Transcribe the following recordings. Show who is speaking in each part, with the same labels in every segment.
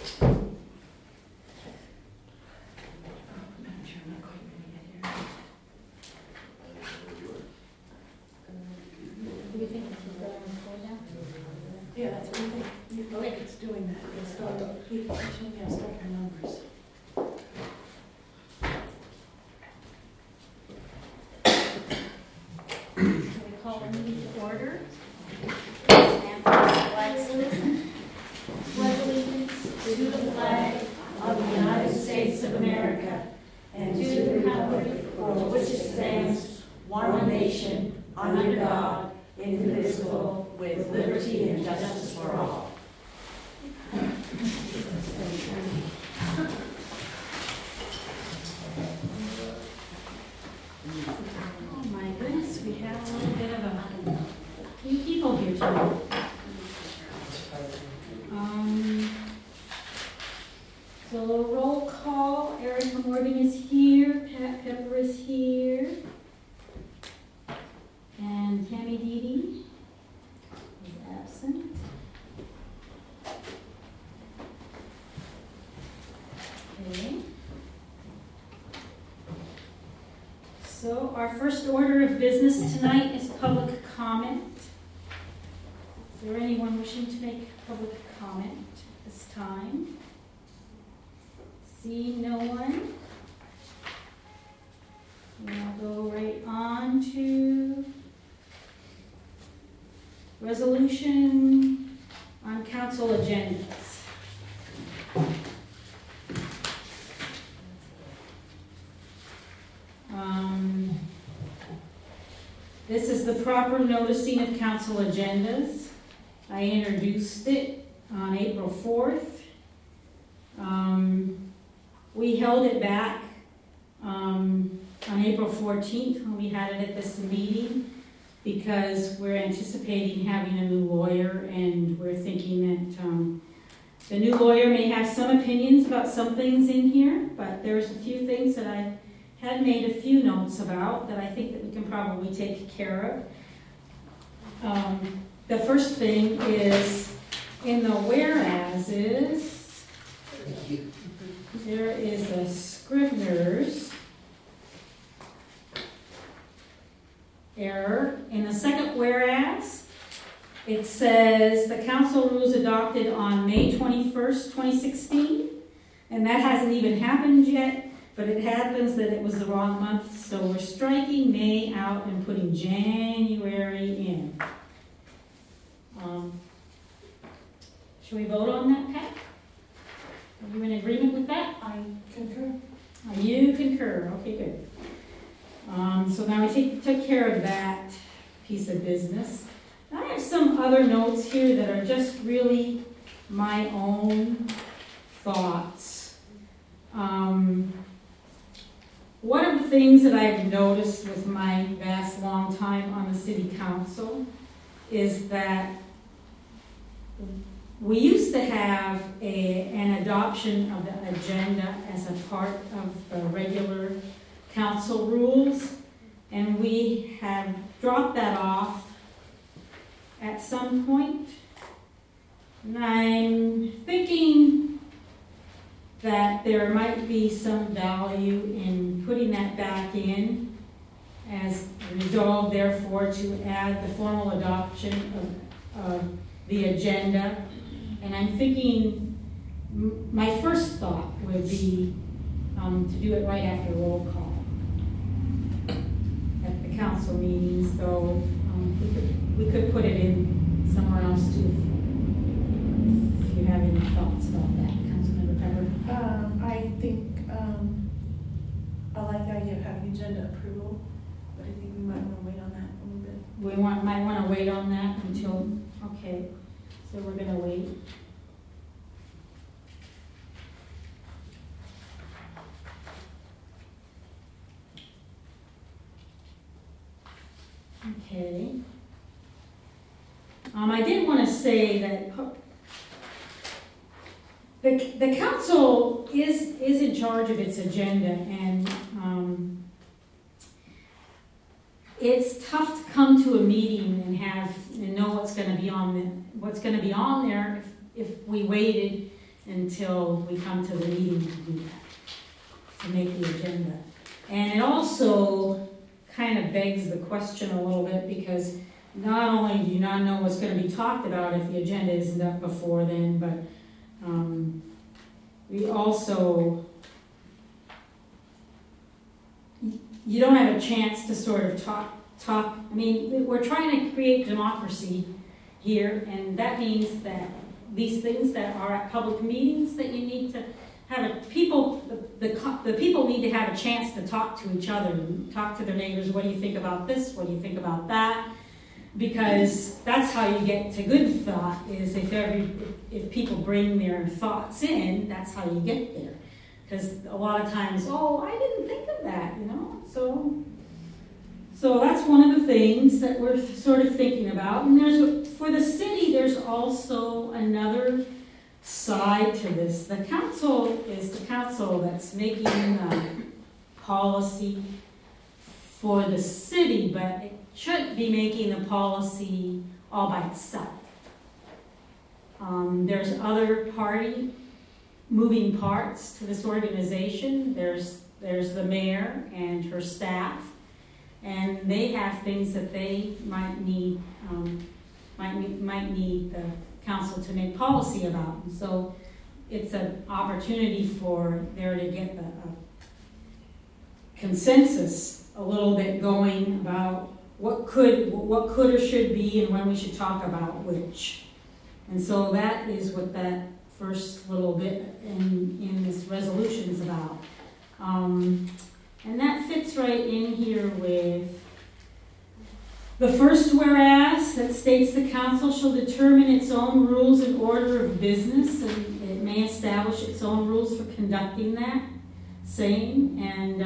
Speaker 1: Yeah, that's what I think. Okay, it's doing that. It's start the start your numbers.
Speaker 2: Shall we call the meeting to order? Stand for the flag salute. Pledge allegiance to the flag of the United States of America and to the republic for which it stands, one nation, under God, indivisible, with liberty and justice for all. Oh my goodness, we have a little bit of a few people here tonight. So roll call, Erica Morgan is here, Pat Pepper is here, and Tammy Dede is absent. Okay. So our first order of business tonight is public comment. Is there anyone wishing to make public comment this time? See no one. We'll go right on to resolution on council agendas. This is the proper noticing of council agendas. I introduced it on April 4th. We held it back on April 14th when we had it at this meeting because we're anticipating having a new lawyer, and we're thinking that the new lawyer may have some opinions about some things in here, but there's a few things that I had made a few notes about that I think that we can probably take care of. The first thing is in the whereases, there is a Scrivener's error. In the second whereas, it says the council rules adopted on May 21st, 2016, and that hasn't even happened yet. But it happens that it was the wrong month, so we're striking May out and putting January in. Should we vote on that, Pat? Are you in agreement with that?
Speaker 1: I concur.
Speaker 2: You concur. Okay, good. So now we took care of that piece of business. I have some other notes here that are just really my own thoughts. One of the things that I've noticed with my vast long time on the city council is that we used to have an adoption of the agenda as a part of the regular council rules, and we have dropped that off at some point. And I'm thinking that there might be some value in putting that back in as resolved, therefore, to add the formal adoption of the agenda. And I'm thinking, my first thought would be to do it right after roll call at the council meetings, though we could put it in somewhere else too, if you have any thoughts about that. Councilmember Pepper?
Speaker 1: I think I like the idea of having agenda approval, but I think we might want to wait on that a little bit.
Speaker 2: We might want to wait on that until, okay, so we're going to wait. Okay. I did want to say that the council is in charge of its agenda, and it's tough to come to a meeting and know what's going to be on there if we waited until we come to the meeting to do that, to make the agenda. And it also kind of begs the question a little bit, because not only do you not know what's going to be talked about if the agenda isn't up before then, but we also, you don't have a chance to sort of talk. I mean, we're trying to create democracy here, and that means that these things that are at public meetings, that you need to have the people need to have a chance to talk to each other, and talk to their neighbors. What do you think about this? What do you think about that? Because that's how you get to good thought, is if people bring their thoughts in, that's how you get there. Because a lot of times, I didn't think of that, So that's one of the things that we're sort of thinking about. And for the city, there's also another side to this. The council is the council that's making the policy for the city, but it shouldn't be making the policy all by itself. There's other moving parts to this organization. There's the mayor and her staff, and they have things that they might need the council to make policy about. And so it's an opportunity for there to get the consensus a little bit going about what could or should be, and when we should talk about which. And so that is what that first little bit in this resolution is about. And that fits right in here with the first whereas that states the council shall determine its own rules and order of business, and it may establish its own rules for conducting that same. And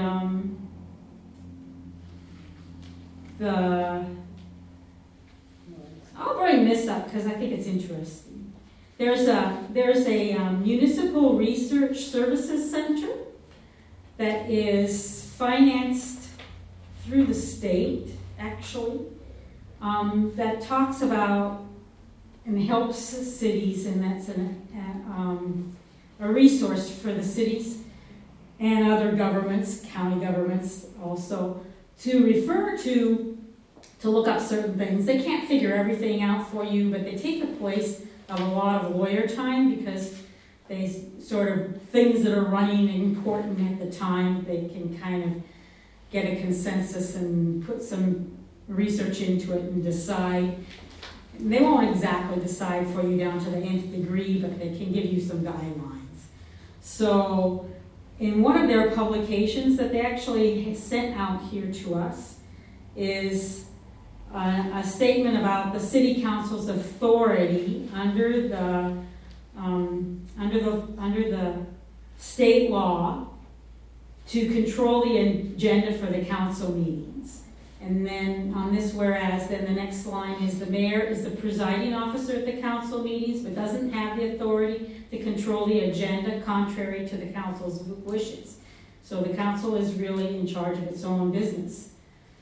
Speaker 2: I'll bring this up because I think it's interesting. There's a municipal research services center that is financed through the state, actually, that talks about and helps cities, and that's a resource for the cities and other governments, county governments also, to refer to look up certain things. They can't figure everything out for you, but they take the place of a lot of lawyer time, because they sort of things that are running important at the time, they can kind of get a consensus and put some research into it and decide. They won't exactly decide for you down to the nth degree, but they can give you some guidelines. So in one of their publications that they actually sent out here to us is a statement about the city council's authority under the state law to control the agenda for the council meetings. And then on this whereas, then the next line is the mayor is the presiding officer at the council meetings, but doesn't have the authority to control the agenda contrary to the council's wishes. So the council is really in charge of its own business.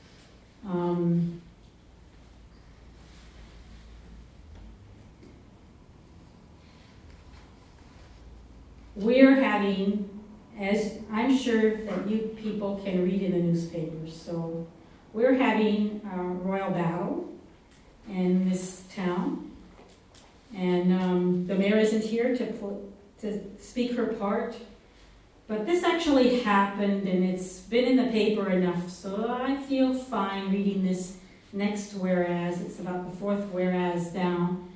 Speaker 2: We're having, as I'm sure that you people can read in the newspapers, so we're having a royal battle in this town, and the mayor isn't here to speak her part, but this actually happened, and it's been in the paper enough, so I feel fine reading this next whereas. It's about the fourth whereas down.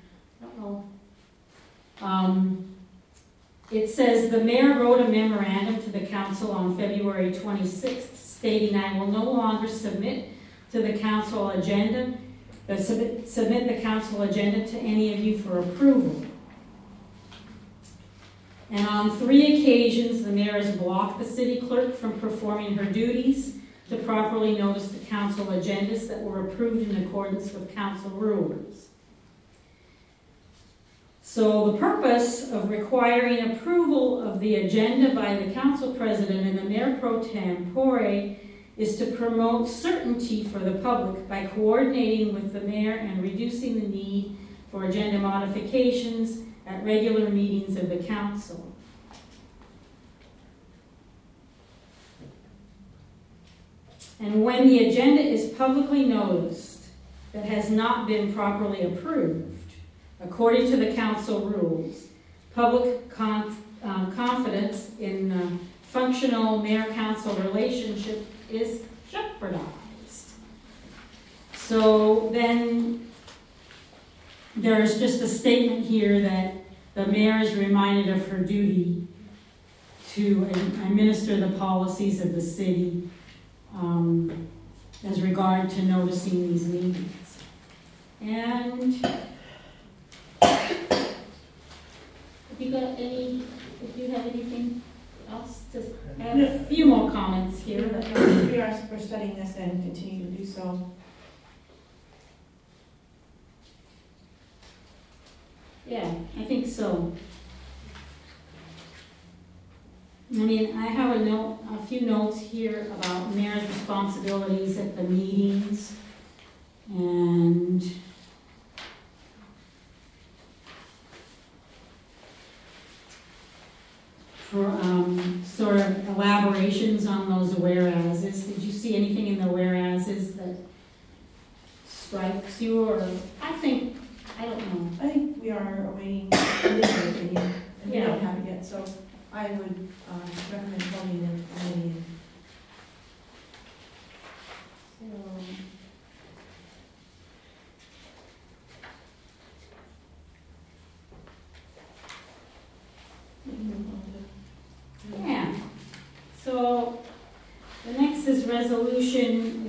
Speaker 2: It says, the mayor wrote a memorandum to the council on February 26th stating, I will no longer submit to the council agenda, submit the council agenda to any of you for approval. And on 3 occasions, the mayor has blocked the city clerk from performing her duties to properly notice the council agendas that were approved in accordance with council rules. So the purpose of requiring approval of the agenda by the council president and the mayor pro tempore is to promote certainty for the public by coordinating with the mayor and reducing the need for agenda modifications at regular meetings of the council. And when the agenda is publicly noticed that has not been properly approved, according to the council rules, public confidence in functional mayor-council relationship is jeopardized. So then there's just a statement here that the mayor is reminded of her duty to administer the policies of the city as regard to noticing these meetings. And if you have anything else to add, a few more comments here.
Speaker 1: We're studying this and continue to do so.
Speaker 2: Yeah, I think so. I mean, I have a few notes here about mayor's responsibilities at the meetings, and for sort of elaborations on those whereases. Did you see anything in the whereases that strikes you, or I don't know.
Speaker 1: I think we are awaiting legal opinion, and we
Speaker 2: Yeah.
Speaker 1: don't have it yet, so I would recommend calling the committee.
Speaker 2: Yeah. So the next is resolution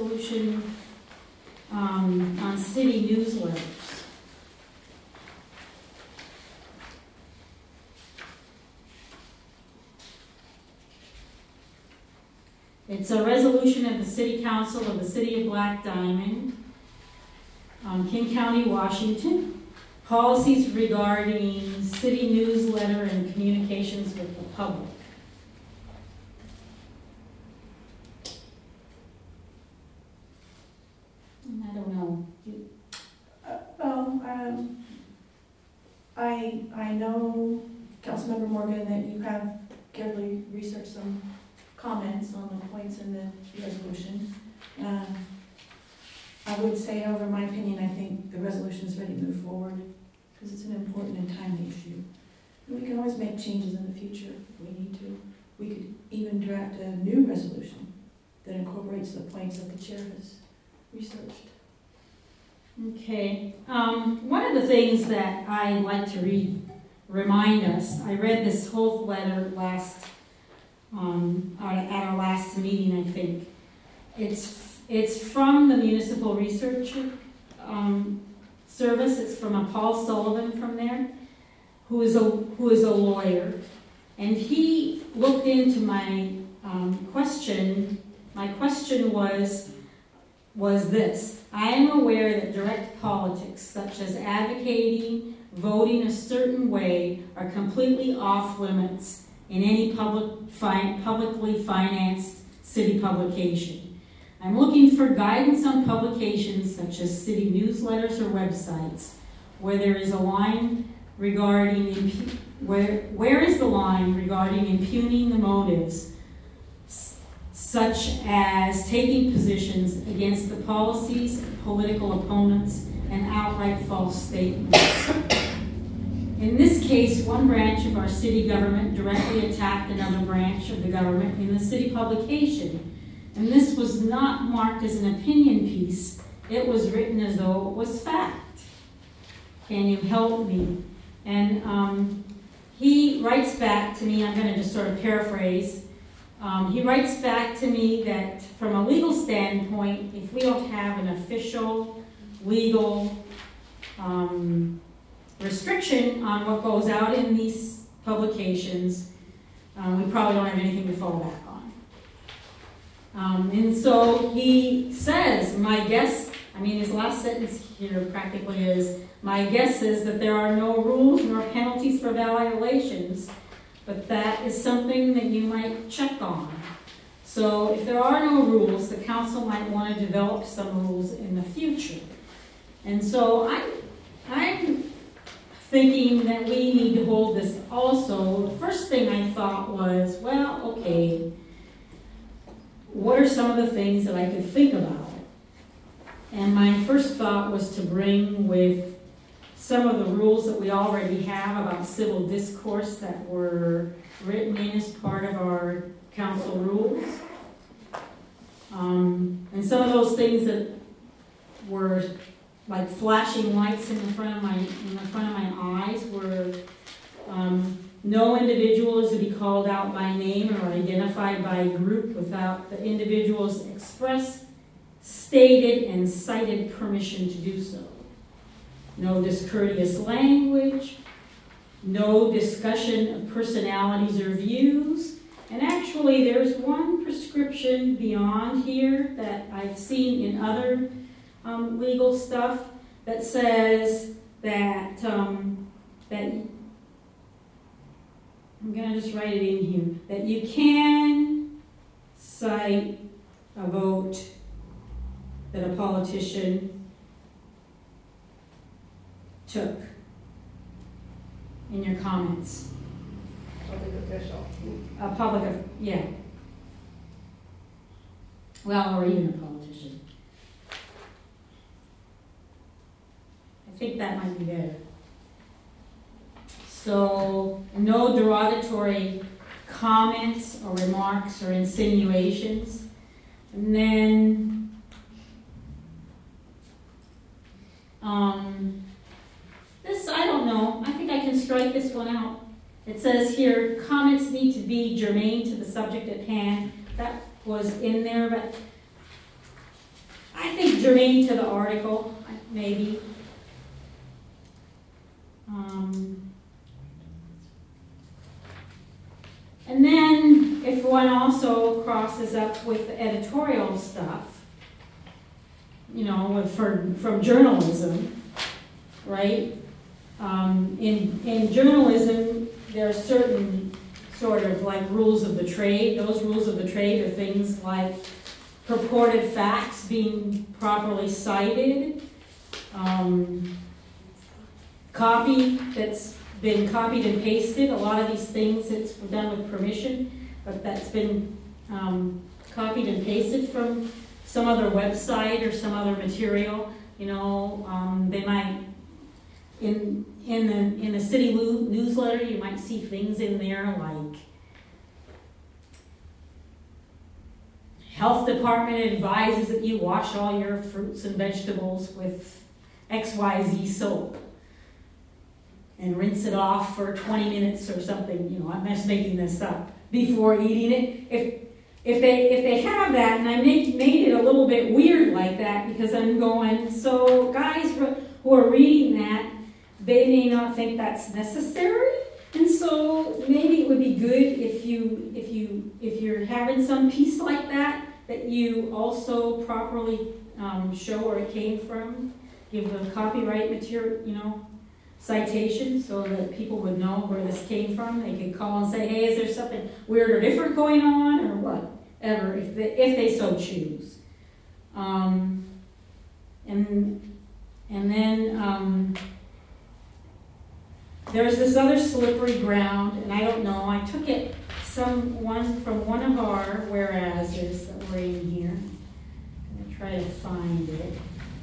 Speaker 2: on city newsletters. It's a resolution of the City Council of the City of Black Diamond, King County, Washington. Policies regarding city newsletter and communications with the public. And I don't know.
Speaker 1: I know, Councilmember Morgan, that you have carefully researched some comments on the points in the resolution. I would say, over my opinion, I think the resolution is ready to move forward because it's an important and timely issue. And we can always make changes in the future if we need to. We could even draft a new resolution that incorporates the points that the chair has researched.
Speaker 2: Okay. One of the things that I like to remind us, I read this whole letter at our last meeting, I think. It's from the Municipal Research Service. It's from a Paul Sullivan from there, who is a lawyer, and he looked into my question. My question was this: I am aware that direct politics, such as advocating, voting a certain way, are completely off limits in any publicly financed city publication. I'm looking for guidance on publications such as city newsletters or websites where there is a line regarding where is the line regarding impugning the motives, such as taking positions against the policies of political opponents and outright false statements. In this case, one branch of our city government directly attacked another branch of the government in the city publication. And this was not marked as an opinion piece. It was written as though it was fact. Can you help me? And he writes back to me, I'm going to just sort of paraphrase. He writes back to me that from a legal standpoint, if we don't have an official legal restriction on what goes out in these publications, we probably don't have anything to fall back on. And so he says, my guess, his last sentence here practically is, my guess is that there are no rules nor penalties for violations, but that is something that you might check on. So if there are no rules, the council might want to develop some rules in the future. And so I'm thinking that we need to hold this also, the first thing I thought was, well, okay, what are some of the things that I could think about? And my first thought was to bring with some of the rules that we already have about civil discourse that were written in as part of our council rules. And some of those things that were like flashing lights in the front of my eyes were no individual is to be called out by name or identified by a group without the individual's express, stated, and cited permission to do so. No discourteous language, no discussion of personalities or views. And actually, there's one prescription beyond here that I've seen in other legal stuff that says that, I'm going to just write it in here, that you can cite a vote that a politician took in your comments.
Speaker 3: Public official.
Speaker 2: A public, yeah. Well, or even a politician. I think that might be better. So, no derogatory comments or remarks or insinuations. And then, this, I don't know. I think I can strike this one out. It says here, comments need to be germane to the subject at hand. That was in there, but I think germane to the article, maybe. And then, if one also crosses up with the editorial stuff, you know, from journalism, right? In journalism, there are certain sort of like rules of the trade. Those rules of the trade are things like purported facts being properly cited, copy that's been copied and pasted. A lot of these things it's done with permission, but that's been copied and pasted from some other website or some other material. You know, they might in the city newsletter, you might see things in there like health department advises that you wash all your fruits and vegetables with XYZ soap and rinse it off for 20 minutes or something. You know, I'm just making this up, before eating it. If they have that, and I made it a little bit weird like that, because I'm going, so guys who are reading that, they may not think that's necessary, and so maybe it would be good if you're having some piece like that you also properly show where it came from, give the copyright material, you know, citation, so that people would know where this came from. They could call and say, hey, is there something weird or different going on, or whatever, if they so choose. And then there's this other slippery ground, and I don't know, I took it from one of our whereases that were in here. I'm going to try to find it.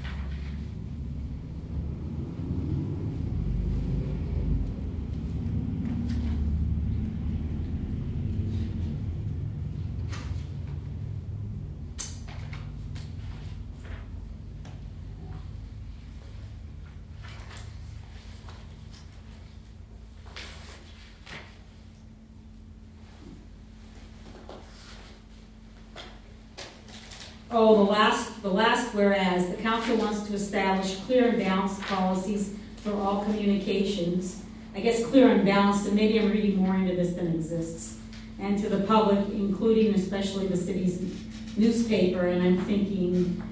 Speaker 2: Oh, the last whereas, the council wants to establish clear and balanced policies for all communications. I guess clear and balanced, and maybe I'm reading more into this than exists. And to the public, including especially the city's newspaper, and I'm thinking,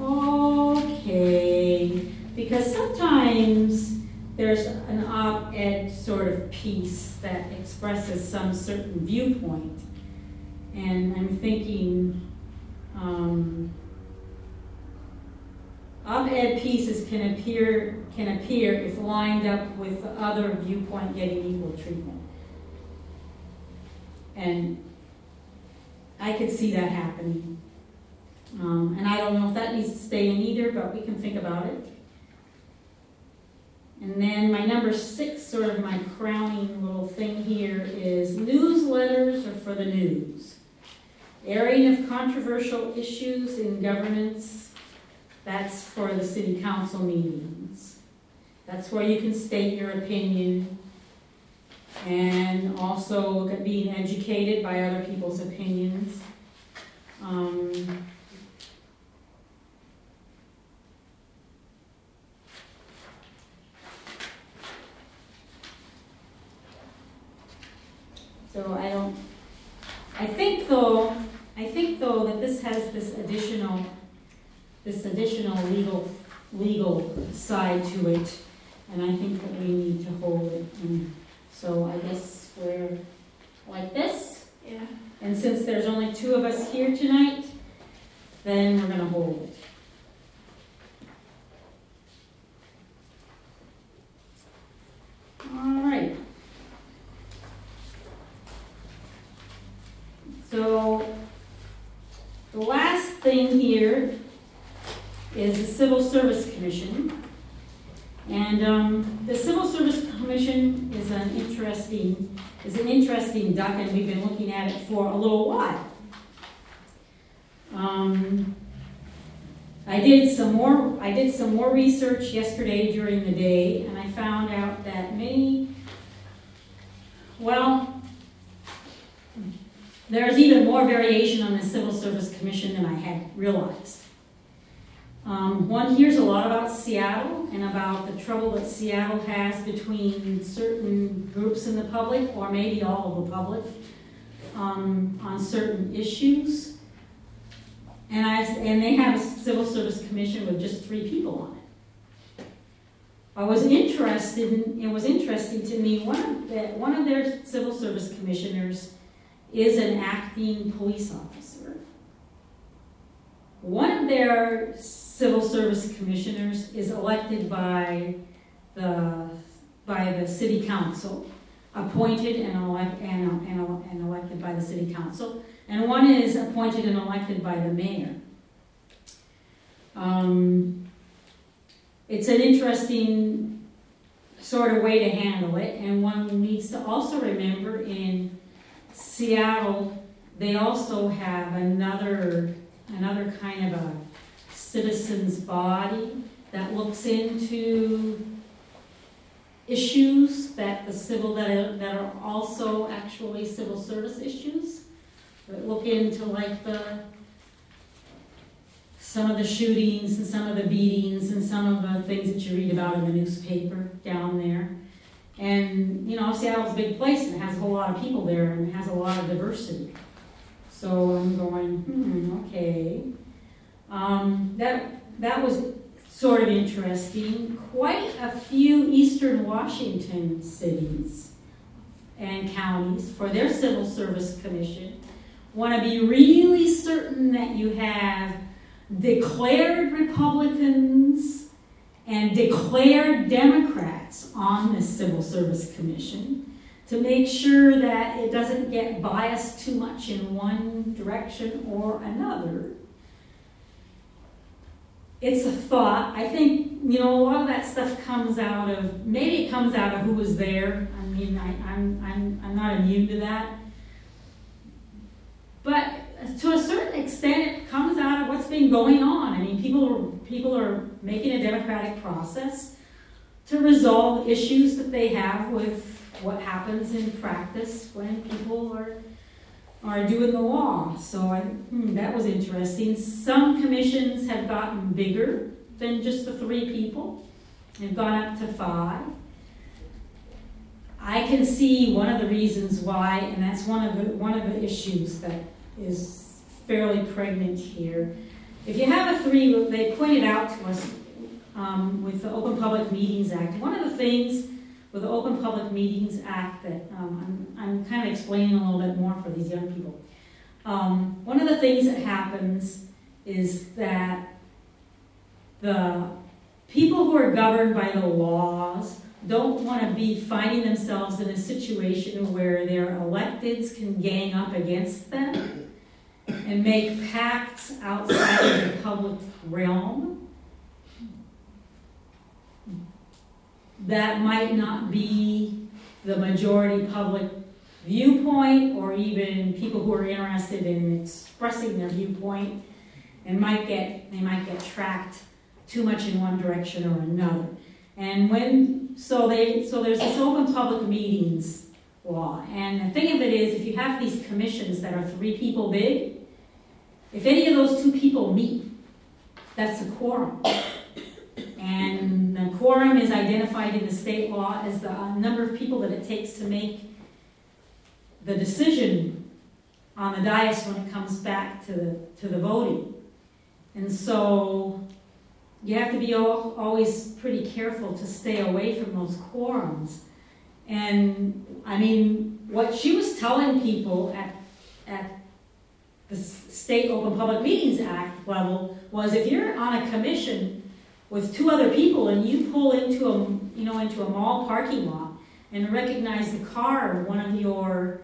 Speaker 2: okay, because sometimes there's an op-ed sort of piece that expresses some certain viewpoint. And I'm thinking, op-ed pieces can appear if lined up with the other viewpoint getting equal treatment. And I could see that happening. And I don't know if that needs to stay in either, but we can think about it. And then my number 6, sort of my crowning little thing here, is newsletters are for the news. Airing of controversial issues in governance, that's for the city council meetings. That's where you can state your opinion, and also being educated by other people's opinions. So I think though that this has this additional legal side to it, and I think that we need to hold it. And so I guess we're like this.
Speaker 1: Yeah.
Speaker 2: And since there's only 2 of us here tonight, then we're going to hold it. All right. So the last thing here is the Civil Service Commission. And the Civil Service Commission is an interesting duck, and we've been looking at it for a little while. I did some more research yesterday during the day, and I found out that there's even more variation on the Civil Service Commission than I had realized. One hears a lot about Seattle and about the trouble that Seattle has between certain groups in the public, or maybe all of the public, on certain issues. And they have a Civil Service Commission with just 3 people on it. It was interesting to me, one of their Civil Service Commissioners is an acting police officer. One of their Civil Service Commissioners is elected by the City Council, appointed and elected by the City Council, and one is appointed and elected by the mayor. It's an interesting sort of way to handle it, and one needs to also remember in Seattle, they also have another kind of a citizens body that looks into issues that are also actually civil service issues. That look into some of the shootings and some of the beatings and some of the things that you read about in the newspaper down there. And Seattle's a big place and it has a whole lot of people there and it has a lot of diversity. So I'm going, okay. That was sort of interesting. Quite a few Eastern Washington cities and counties, for their Civil Service Commission, want to be really certain that you have declared Republicans and declared Democrats on the Civil Service Commission to make sure that it doesn't get biased too much in one direction or another. It's a thought. I think, a lot of that stuff comes out of who was there. I mean, I'm not immune to that. But to a certain extent, it comes out of what's been going on. I mean, people are making a democratic process to resolve issues that they have with what happens in practice when people are doing the law. So that was interesting. Some commissions have gotten bigger than just the 3 people. They've gone up to 5. I can see one of the reasons why, and that's one of the issues that is fairly pregnant here. If you have a 3, they pointed out to us with the Open Public Meetings Act. One of the things with the Open Public Meetings Act that I'm kind of explaining a little bit more for these young people. One of the things that happens is that the people who are governed by the laws don't want to be finding themselves in a situation where their electeds can gang up against them and make pacts outside of the public realm that might not be the majority public viewpoint, or even people who are interested in expressing their viewpoint, and they might get tracked too much in one direction or another. And so there's this open public meetings law, and the thing of it is, if you have these commissions that are 3 people big, if any of those 2 people meet, that's a quorum. And the quorum is identified in the state law as the number of people that it takes to make the decision on the dais when it comes back to the voting. And so you have to be always pretty careful to stay away from those quorums. And I mean, what she was telling people at the State Open Public Meetings Act level was, if you're on a commission with 2 other people and you pull into a mall parking lot and recognize the car of one of your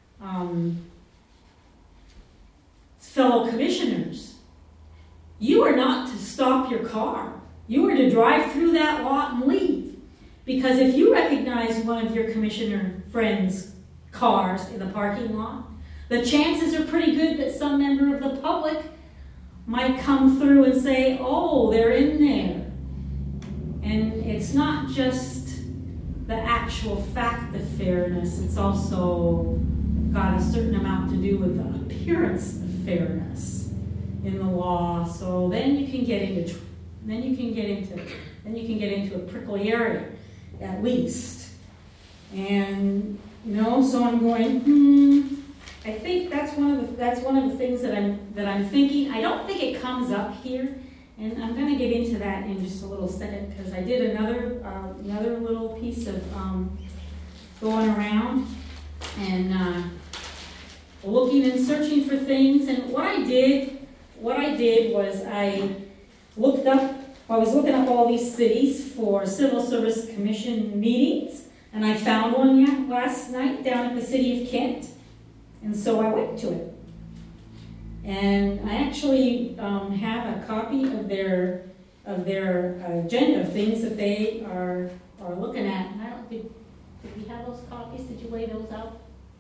Speaker 2: fellow commissioners, you are not to stop your car. You are to drive through that lot and leave. Because if you recognize one of your commissioner friends' cars in the parking lot, the chances are pretty good that some member of the public might come through and say, oh, they're in there. And it's not just the actual fact of fairness, it's also got a certain amount to do with the appearance of fairness in the law. So then you can get into a prickly area, at least. And so I'm going, I think that's one of the things that I'm thinking. I don't think it comes up here, and I'm going to get into that in just a little second, because I did another little piece of going around and looking and searching for things. And what I did was I was looking up all these cities for Civil Service Commission meetings, and I found one last night down at the city of Kent. And so I went to it. And I actually have a copy of their agenda of things that they are looking at. And I don't think, did we have those copies? Did you lay those out?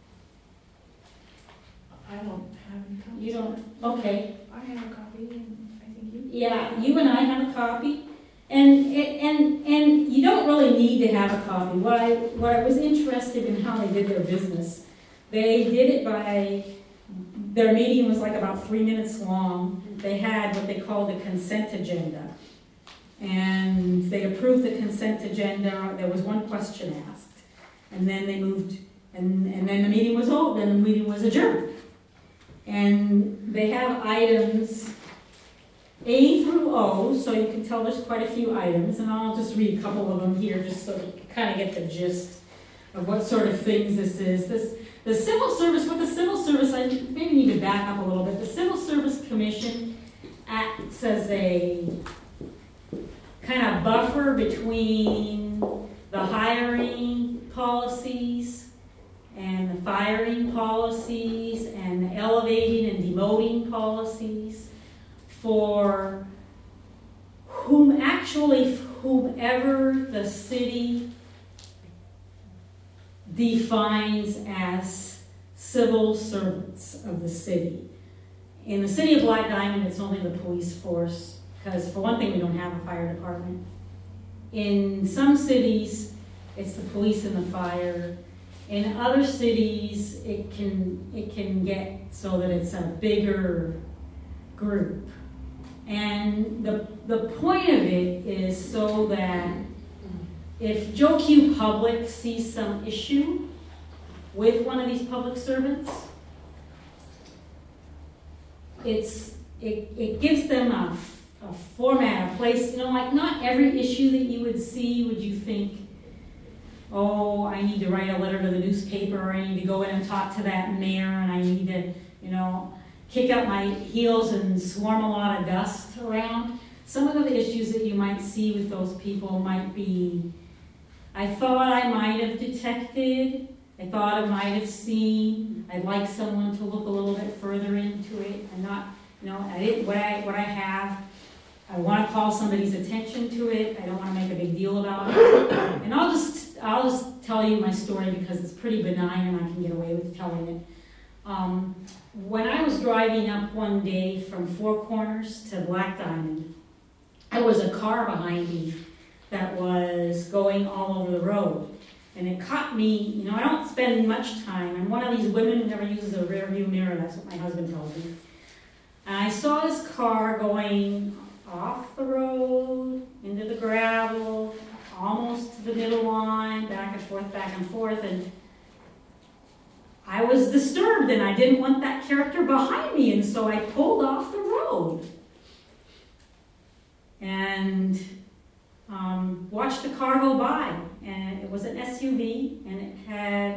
Speaker 1: I don't have any copies.
Speaker 2: You don't? Okay.
Speaker 1: I have a copy, and I think you.
Speaker 2: Yeah, you and I have a copy. And you don't really need to have a copy. What I was interested in how they did their business. They did it by, their meeting was like about 3 minutes long. They had what they called a consent agenda. And they approved the consent agenda. There was one question asked. And then they moved, and then the meeting was over, and the meeting was adjourned. And they have items A through O, so you can tell there's quite a few items. And I'll just read a couple of them here just so you kind of get the gist of what sort of things this is. The Civil Service, I maybe need to back up a little bit. The Civil Service Commission acts as a kind of buffer between the hiring policies and the firing policies and the elevating and demoting policies for whomever the city defines as civil servants of the city. In the city of Black Diamond, it's only the police force, because for one thing, we don't have a fire department. In some cities, it's the police and the fire. In other cities, it can get so that it's a bigger group. And the point of it is so that if Joe Q Public sees some issue with one of these public servants, it gives them a format, a place, like not every issue that you would see would you think, oh, I need to write a letter to the newspaper, or I need to go in and talk to that mayor, and I need to, kick up my heels and swarm a lot of dust around. some of the issues that you might see with those people might be, I thought I might have detected, I thought I might have seen, I'd like someone to look a little bit further into it. I'm not, I didn't, what I have, I want to call somebody's attention to it. I don't want to make a big deal about it. And I'll just tell you my story because it's pretty benign and I can get away with telling it. When I was driving up one day from Four Corners to Black Diamond, there was a car behind me that was going all over the road. And it caught me, I don't spend much time. I'm one of these women who never uses a rear view mirror. That's what my husband tells me. And I saw this car going off the road, into the gravel, almost to the middle line, back and forth, and I was disturbed and I didn't want that character behind me, and so I pulled off the road and watched the car go by. And it was an SUV, and it had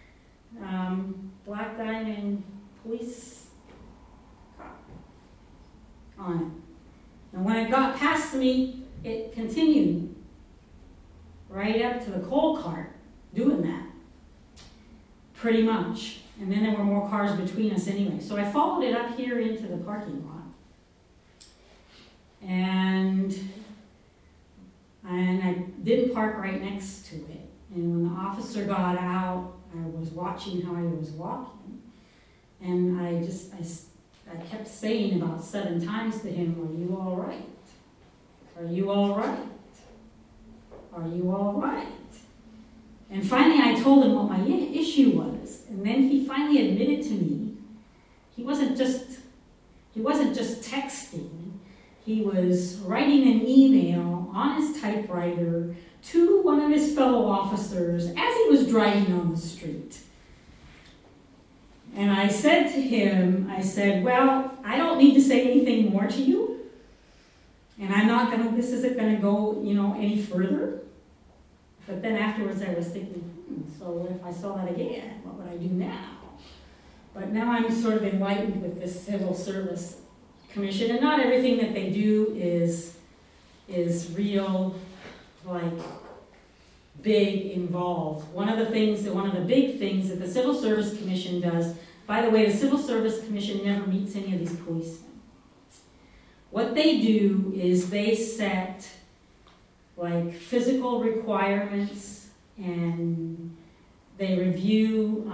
Speaker 2: Black Diamond police cop on it. And when it got past me, it continued right up to the coal cart doing that, pretty much. And then there were more cars between us anyway. So I followed it up here into the parking lot. And I didn't park right next to it. And when the officer got out, I was watching how he was walking. And I kept saying about 7 times to him, "Are you all right? Are you all right? Are you all right?" And finally I told him what my issue was. And then he finally admitted to me he wasn't just texting. He was writing an email on his typewriter to one of his fellow officers as he was driving on the street. And I said to him, "Well, I don't need to say anything more to you. And this isn't going to go, any further." But then afterwards I was thinking, so what if I saw that again? What would I do now? But now I'm sort of enlightened with this Civil Service Commission, and not everything that they do is real, big involved. One of the big things that the Civil Service Commission does, by the way, the Civil Service Commission never meets any of these policemen. What they do is they set physical requirements, and they review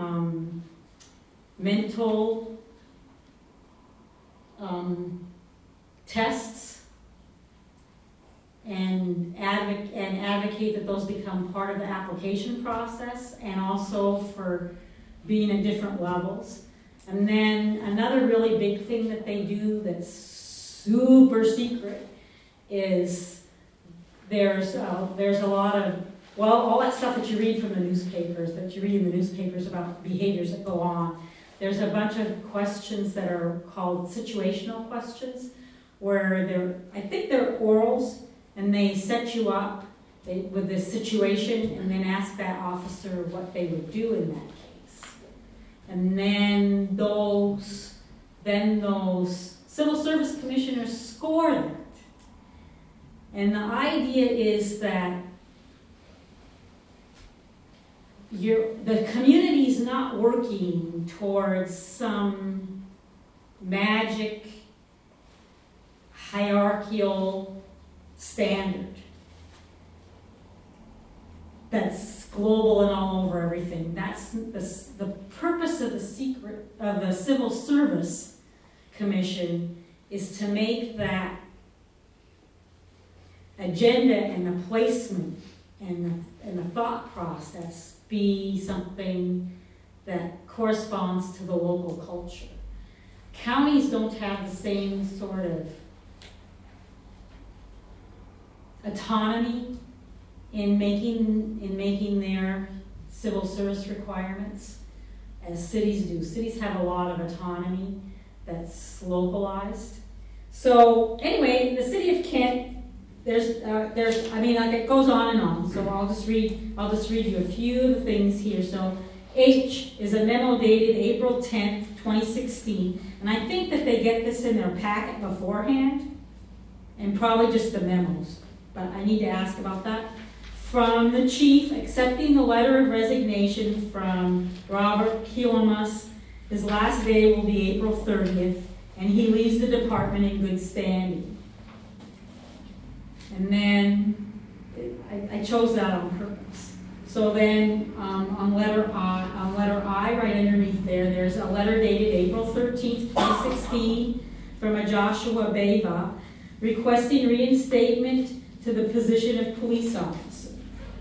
Speaker 2: mental tests and advocate that those become part of the application process, and also for being at different levels. And then another really big thing that they do that's super secret is there's a lot of, all that stuff that you read from the newspapers, about behaviors that go on. There's a bunch of questions that are called situational questions, where I think they're orals, and they set you up with this situation and then ask that officer what they would do in that case. And then those Civil Service Commissioners score that. And the idea is that the community's not working towards some magic hierarchical standard that's global and all over everything. That's the purpose of the Civil Service Commission is to make that agenda and the placement and the thought process be something that corresponds to the local culture. Counties don't have the same sort of autonomy in making their civil service requirements as cities do. Cities have a lot of autonomy that's localized. So anyway, the city of Kent, it goes on and on. So I'll just read you a few of the things here. So H is a memo dated April 10th, 2016, and I think that they get this in their packet beforehand. and probably just the memos, but I need to ask about that. From the chief accepting the letter of resignation from Robert Kielamas. His last day will be April 30th, and he leaves the department in good standing. And then, I chose that on purpose. So then, on letter I, right underneath there, there's a letter dated April 13th, 2016, from a Joshua Beva, requesting reinstatement to the position of police officer.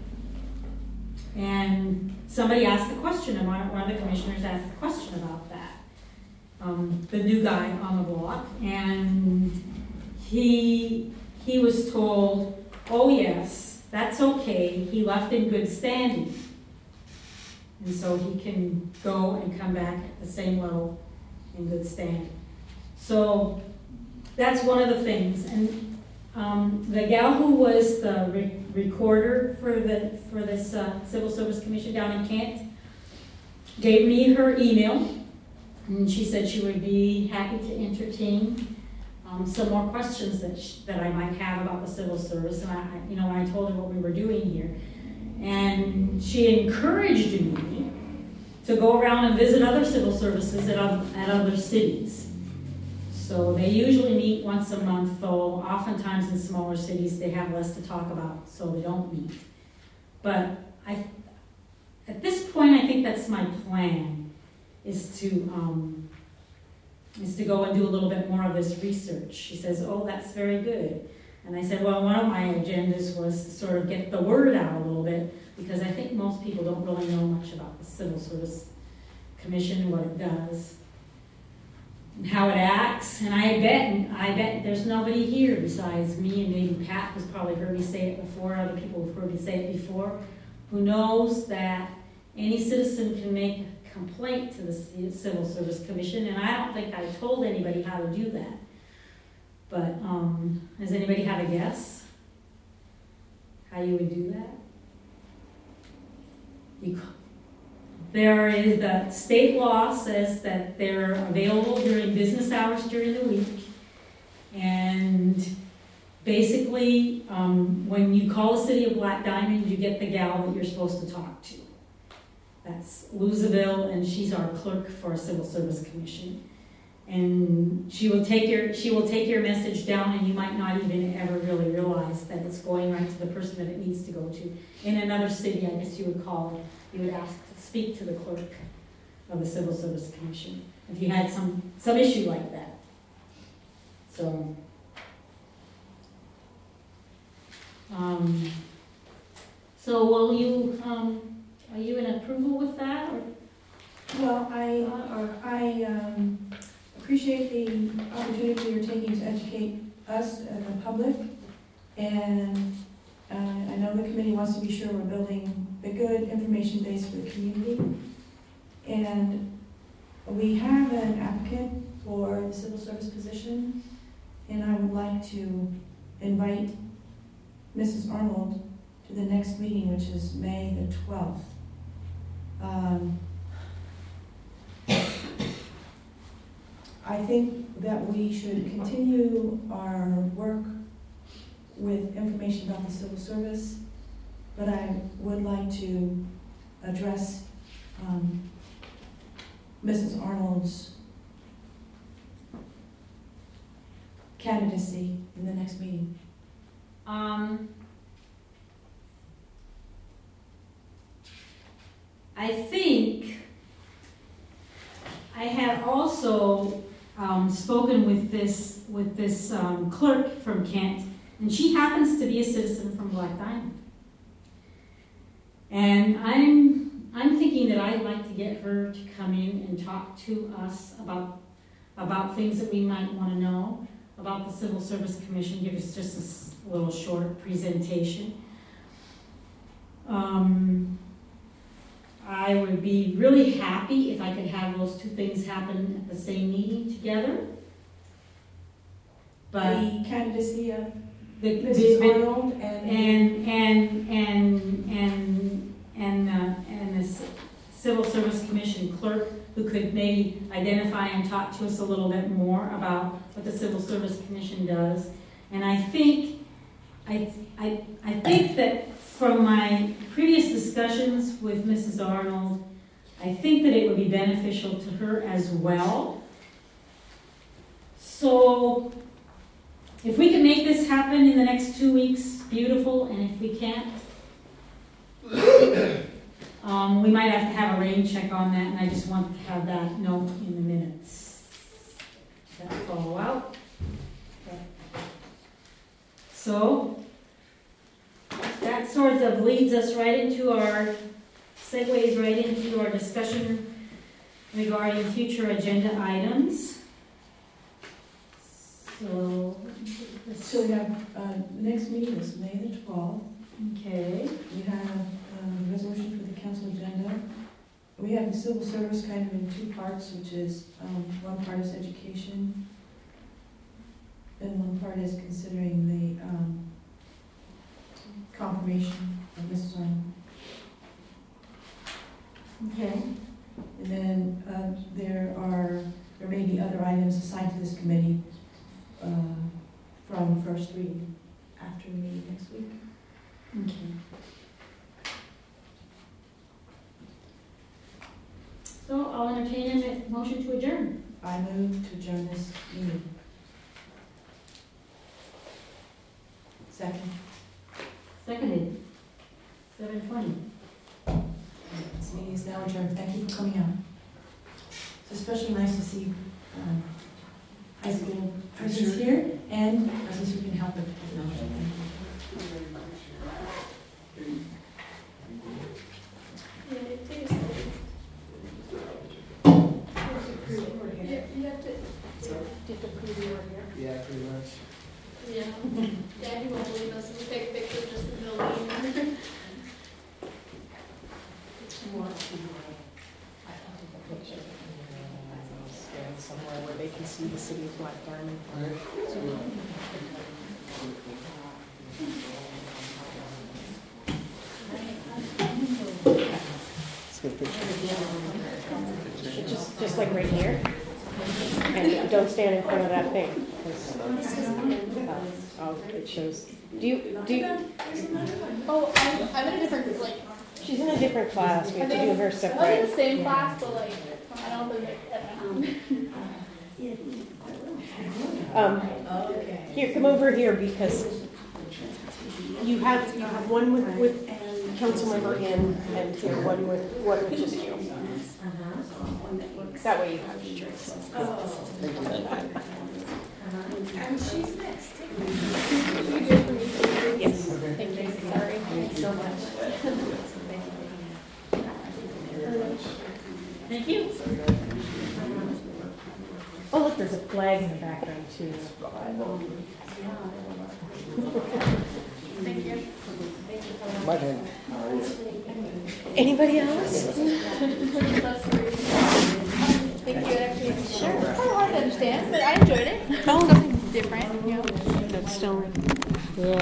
Speaker 2: And somebody asked the question, and one of the commissioners asked the question about that. The new guy on the block, and he was told, oh yes, that's okay, he left in good standing. And so he can go and come back at the same level in good standing. So that's one of the things. And the gal who was the recorder for this Civil Service Commission down in Kent gave me her email, and she said she would be happy to entertain some more questions that I might have about the civil service. And when I told her what we were doing here, and she encouraged me to go around and visit other civil services at other cities. So they usually meet once a month, though oftentimes in smaller cities they have less to talk about, so they don't meet. But at this point, I think that's my plan, is to go and do a little bit more of this research. She says, oh, that's very good. And I said, well, one of my agendas was to sort of get the word out a little bit, because I think most people don't really know much about the Civil Service Commission, what it does, and how it acts. And I bet there's nobody here besides me, and maybe Pat has probably heard me say it before, other people have heard me say it before, who knows that any citizen can make a complaint to the Civil Service Commission, and I don't think I told anybody how to do that. But does anybody have a guess how you would do that? There is, the state law says that they're available during business hours during the week, and basically when you call the city of Black Diamond, you get the gal that you're supposed to talk to. That's Luzaville, and she's our clerk for a Civil Service Commission. And she will take your message down, and you might not even ever really realize that it's going right to the person that it needs to go to. In another city, I guess you would ask to speak to the clerk of the Civil Service Commission if you had some issue like that. So, will you, are you in approval with that? Or?
Speaker 1: Well, I appreciate the opportunity you're taking to educate us and the public, and I know the committee wants to be sure we're building a good information base for the community. And we have an applicant for the civil service position, and I would like to invite Mrs. Arnold to the next meeting, which is May the 12th. I think that we should continue our work with information about the civil service, but I would like to address Mrs. Arnold's candidacy in the next meeting.
Speaker 2: I think I had also spoken with this clerk from Kent, and she happens to be a citizen from Black Diamond. And I'm thinking that I'd like to get her to come in and talk to us about things that we might want to know about the Civil Service Commission, give us just a little short presentation. I would be really happy if I could have those two things happen at the same meeting together. But
Speaker 1: the candidacy of Mrs. Arnold
Speaker 2: and the Civil Service Commission clerk, who could maybe identify and talk to us a little bit more about what the Civil Service Commission does, And I think that from my previous discussions with Mrs. Arnold, I think that it would be beneficial to her as well. So if we can make this happen in the next 2 weeks, beautiful. And if we can't, we might have to have a rain check on that, and I just want to have that note in the minutes. That follow out. Okay. So that sort of leads us segues right into our discussion regarding future agenda items.
Speaker 1: So we have, the next meeting is May the 12th.
Speaker 2: Okay.
Speaker 1: We have a resolution for the council agenda. We have the civil service kind of in 2 parts, which is, one part is education, and one part is considering the confirmation of Mrs. Arnold.
Speaker 2: Okay.
Speaker 1: And then there may be other items assigned to this committee from first reading after the meeting next week.
Speaker 2: Okay. So I'll entertain a motion to adjourn.
Speaker 1: I move to adjourn this meeting. Second.
Speaker 2: Seconded. 7:20.
Speaker 1: This meeting is now adjourned. Thank you for coming out. It's especially nice to see high school persons here, and at least we can help with technology. Thank you.
Speaker 4: Yeah, pretty much.
Speaker 5: Yeah, yeah, he won't believe us. We'll take a picture of just the building.
Speaker 6: Stand somewhere where they can see the city of Black Diamond. Let's get a picture. Just like right here. And don't stand in front of that thing. Oh, it shows. Do you?
Speaker 5: Oh, I'm in a different, like,
Speaker 6: She's in a different class. We have to do her
Speaker 5: I'm in
Speaker 6: separate.
Speaker 5: the same class, but like, I don't think
Speaker 6: Here, come over here because you have one with Councilmember in and here one with just you. That way you have your choice.
Speaker 1: And she's next.
Speaker 6: Yes.
Speaker 5: Thank you, sorry.
Speaker 1: Thanks so much.
Speaker 2: Thank you.
Speaker 6: Oh, look, there's a flag in the background too.
Speaker 5: Thank you.
Speaker 4: My hand.
Speaker 6: Anybody else?
Speaker 5: Thank you, actually. Sure. It's kind of hard to understand, but I enjoyed it.
Speaker 6: Oh.
Speaker 5: Something different, you know.
Speaker 6: That's still. Yeah.